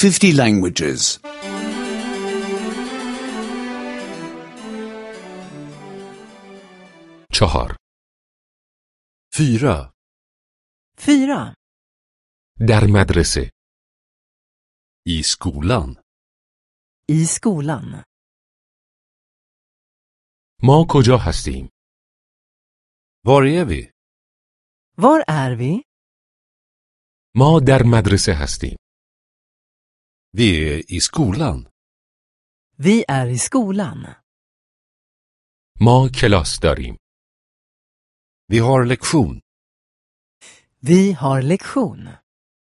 50 languages. 4. 4. 4. در مدرسه. I skolan. I skolan. ما کجا هستیم؟ Var är vi? Var är vi? ما در مدرسه هستیم. Vi är i skolan. Vi är i skolan. ما کلاس داریم. Vi har lektion. Vi har lektion.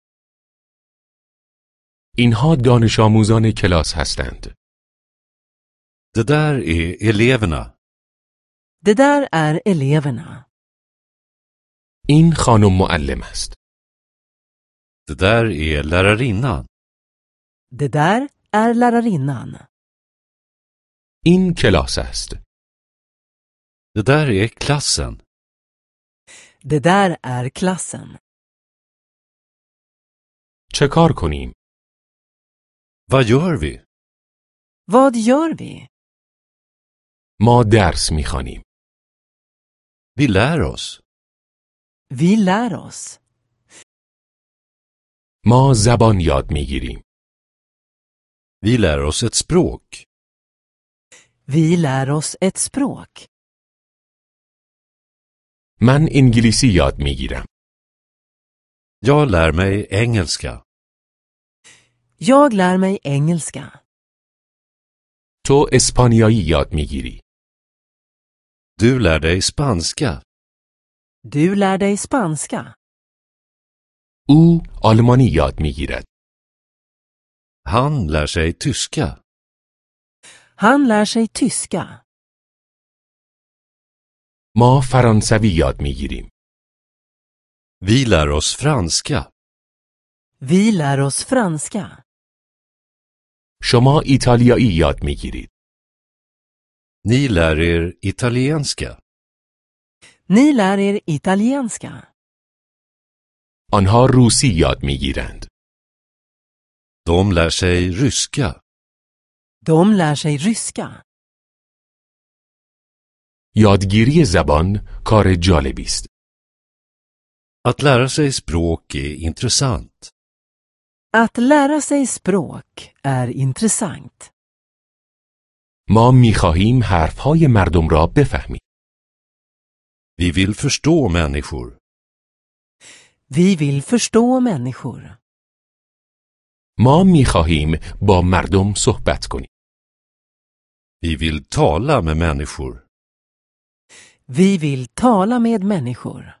اینها دانش آموزان کلاس هستند. Det där är eleverna. Det där är eleverna. این خانم معلم است. Det där är lärarinnan. Det där är lärarinnan. این کلاس است. Det där är klassen. Det där är klassen. چه کار کنیم؟ Vad gör vi? Vad gör vi? ما درس می‌خوانیم. Vi lär oss. Vi lär oss. ما زبان یاد می‌گیریم. Vi lär oss ett språk. Vi lär oss ett språk. من انگلیسی یاد می‌گیرم. Jag lär mig engelska. Jag lär mig engelska. تو اسپانیایی یاد می‌گیری. Du lär dig spanska. Du lär dig spanska. او آلمانی یاد می‌گیرد. Han lär sig tyska. Han lär sig tyska. ما فرانسوی یاد می‌گیریم. Vi lär oss franska. Vi lär oss franska. شما ایتالیایی یاد می‌گیرید. Ni lär er italienska. Ni lär er italienska. آنها روسی یاد می‌گیرند. De lär sig ryska. De lär sig ryska. یادگیری زبان کار جالبی است. Att lära sig språk är intressant. Att lära sig språk är intressant. ما می‌خواهیم حرف‌های مردم را بفهمیم. Vi vill förstå människor. Vi vill förstå människor. ما می‌خواهیم با مردم صحبت کنیم. Vi vill tala med människor. Vi vill tala med människor.